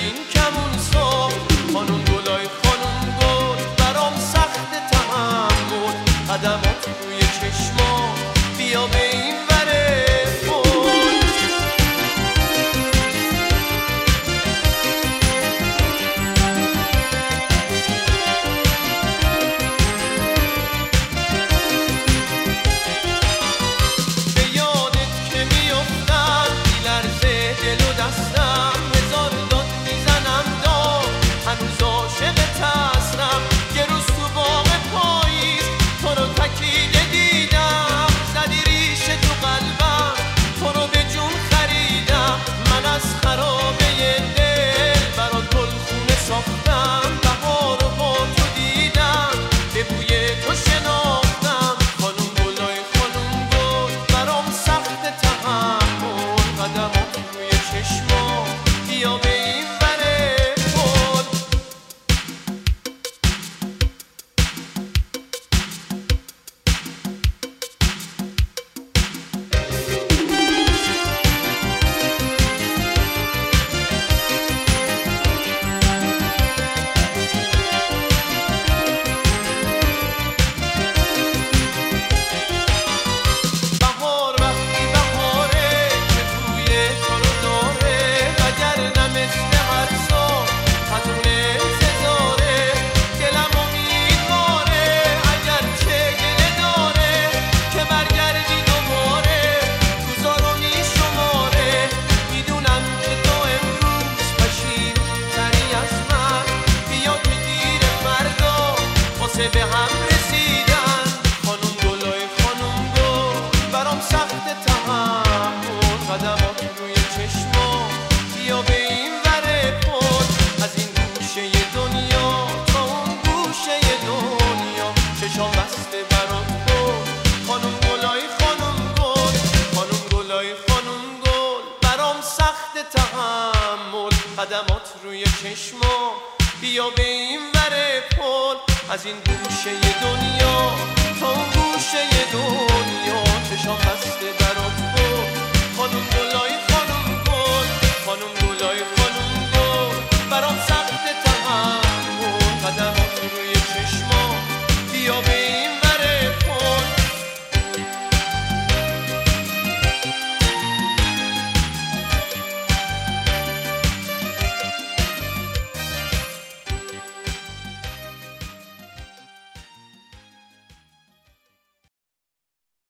این کمون سا. خانم گلای خانم گل برام سخت تحمل، قدمات روی چشما بیا به این وره پل. به یادت که میافتم میلرزه دل و دستم، هزار داد میزنم داد هنوز عاشق تصرم. یه روز تو باغ پاییز تو رو تکیده دیدم، زدی ریشه تو قلبم تو رو به جون خریدم. من از خرابه دل برات گلخونه ساختم، بهار رو با تو دیدم به بوی تو شناختم. خانم گلای خانم گل برام سخت تحمل، قدمات روی چشما بیا به این وره پل. بهار وقتی بهاره که بوی تو رو داره، وگرنه مثل هر سال حتون انتظاره. دلم امیدواره اگرچه گله داره که برگردی دوباره، روزا رو میشماره. میدونم که تو امروز پشیمون‌تری از من، بیا که دیر فردا واسه به هم رسیدن. خانم گلای خانم گل برام سخت تحمل، قدمات روی چشما بیا به این وره پل. از این گوشه دنیا تا اون گوشه دنیا چشام بسته برات بود. خانم گلای خانم گل، خانم گلای خانم گل برام سخت تحمل، قدمات روی چشما بیا به این وره پل. از این گوشه دنیا تا اون گوشه دنیا چشام بسته برات بود. خانم گلای خانم گل، خانم گلای خانم گل.